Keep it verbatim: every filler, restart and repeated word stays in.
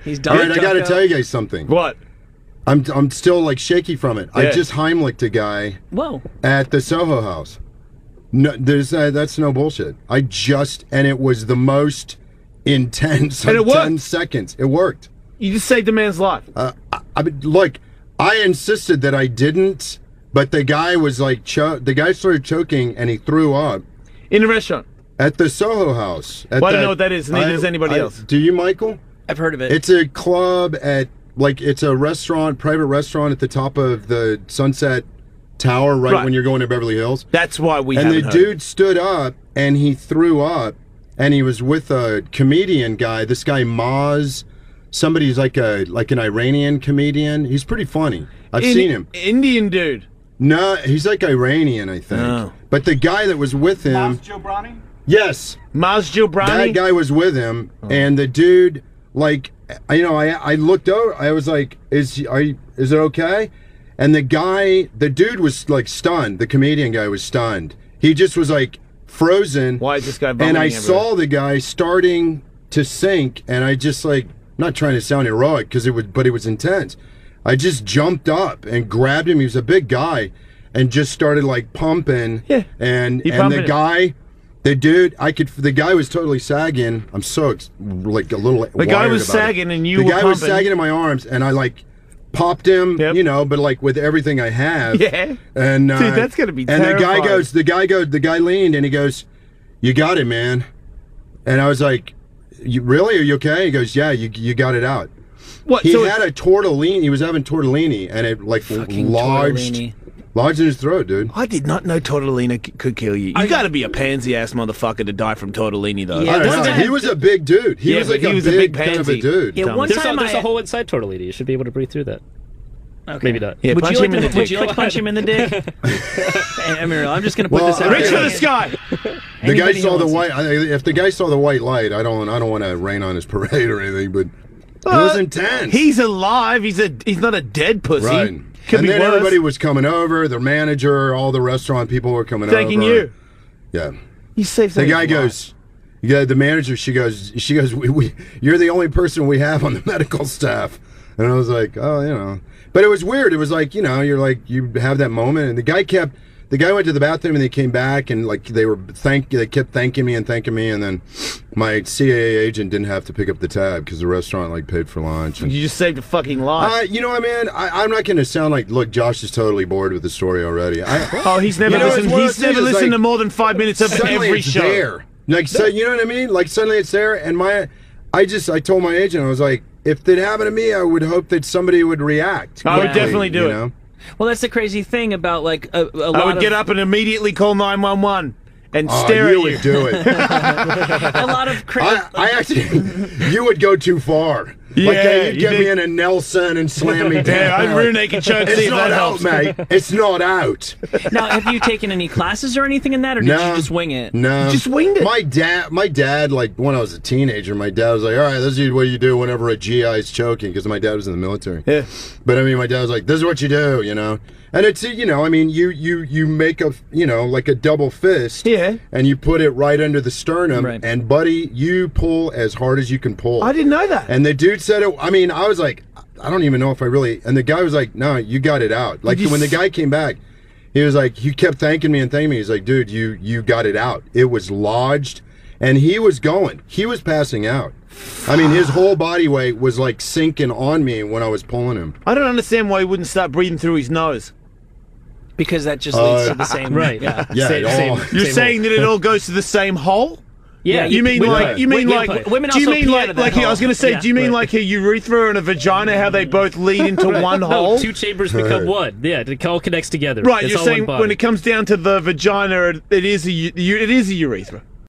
He's done. All right, I got to tell you guys something. What? I'm I'm still like shaky from it. Yeah. I just Heimlicked a guy. Whoa. At the Soho House. No, there's uh, that's no bullshit. I just and it was the most intense. And it like, ten worked. seconds. It worked. You just saved a man's life. Uh, I, I mean, look, I insisted that I didn't, but the guy was like, cho- the guy started choking and he threw up In the restaurant. at the Soho House. At Well, I don't that- know what that is. Neither I- does anybody I- else. Do you, Michael? I've heard of it. It's a club at like it's a restaurant, private restaurant at the top of the Sunset Tower, right, Right. when you're going to Beverly Hills. That's why we And the haven't heard. dude stood up and he threw up, and he was with a comedian guy. This guy Maz, somebody's like a like an Iranian comedian. He's pretty funny. I've In- seen him. Indian dude. No, he's like Iranian, I think. Oh. But the guy that was with him, Jobrani? yes, Maz Gilbrani. that guy was with him, Oh. and the dude, like, you know, I I looked over, I was like, is are you, is it okay? And the guy, the dude was like stunned. The comedian guy was stunned. He just was like frozen. Why is this guy And vomiting I everywhere? saw the guy starting to sink, and I just like, not trying to sound heroic because it was, but it was intense. I just jumped up and grabbed him. He was a big guy, and just started like pumping. Yeah. And You and pumping the it. guy, the dude, I could. The guy was totally sagging. I'm so ex- like a little. The guy was sagging and you The were guy was pumping. sagging in my arms, and I like popped him. Yep. You know, but like with everything I have. Yeah. And uh, Dude, that's gonna be And the guy terrifying. goes. The guy goes. The guy leaned and he goes, "You got it, man." And I was like, "You really? Are you okay?" He goes, "Yeah, you you got it out." What? He so had a tortellini. He was having tortellini, and it like Fucking lodged, tortellini. lodged in his throat, dude. I did not know tortellini c- could kill you. You got to be a pansy ass motherfucker to die from tortellini, though. Yeah, I don't one know. time- He was a big dude. He Yeah, was but like he a, was a big big kind of a pansy. dude. Yeah, one There's, a, time there's I, a hole inside tortellini. You should be able to breathe through that. Okay. Maybe not. Yeah, Would punch you, him like in to, the would dick. you like to punch him in the dick? Hey, Amir, I'm just going to put Well, this out I- Reach there. for the sky. The guy Anybody saw who the wants- white. I- If the guy saw the white light, I don't. I don't want to rain on his parade or anything. But it Uh, was intense. He's alive. He's a. He's not a dead pussy. right. Could and be then worse. everybody was coming over. The manager, all the restaurant people were coming Thanking over. you. Yeah. You saved The somebody's guy life. goes. Yeah, the manager. She goes. She goes. We, we, you're the only person we have on the medical staff. And I was like, oh, you know. But it was weird. It was like, you know, you're like, you have that moment, and the guy kept. The guy went to the bathroom and they came back and like they were thank. They kept thanking me and thanking me, and then my C A A agent didn't have to pick up the tab because the restaurant like paid for lunch. And, You just saved a fucking life. uh, you know what, man? I, I'm not going to sound like, look, Josh is totally bored with the story already. I, oh, he's never You know, it's listened. one of He's those never things, listened like, to more than five minutes of suddenly every it's show. there. Like, so, you know what I mean? Like, suddenly it's there, and my, I just, I told my agent, I was like, if it happened to me, I would hope that somebody would react. I would quickly, definitely do you it. know? Well, that's the crazy thing about like a, a lot I would of get up and immediately call nine one one and Oh, stare you at you. would do it. a lot of cra- I, I actually, you would go too far. Like, Yeah, uh, you'd you get think- me in a Nelson and slam me down. Yeah, I'd rear naked choke. See It's if not that out, helps. mate. It's not out. Now, have you taken any classes or anything in that, or did No. you just wing it? No, Just winged it. My dad, my dad, like when I was a teenager, my dad was like, "All right, this is what you do whenever a G I is choking," because my dad was in the military. Yeah. But I mean, my dad was like, "This is what you do," you know. And it's, you know, I mean, you you you make a, you know, like a double fist. Yeah. And you put it right under the sternum, Right. and buddy, you pull as hard as you can pull. I didn't know that. And the dude said it. I mean, I was like, I don't even know if I really. And the guy was like, "No, you got it out." Like you when the s- guy came back, he was like, he kept thanking me and thanking me. He's like, "Dude, you you got it out. It was lodged," and he was going. He was passing out. I mean, his whole body weight was like sinking on me when I was pulling him. I don't understand why he wouldn't start breathing through his nose. Because that just leads Uh, to the same. Right. Yeah. Yeah, Same- it same- all- You're same saying that it all goes to the same hole? Yeah, You mean women- like you mean women- like women- women do you also mean pee like out of that like I was hole. gonna say Yeah, do you mean right. like a urethra and a vagina how they both lead into one No, hole? two chambers become one. Yeah, it all connects together. Right, It's you're all saying one body. when it comes down to the vagina, it, it is a u- u- it is a urethra.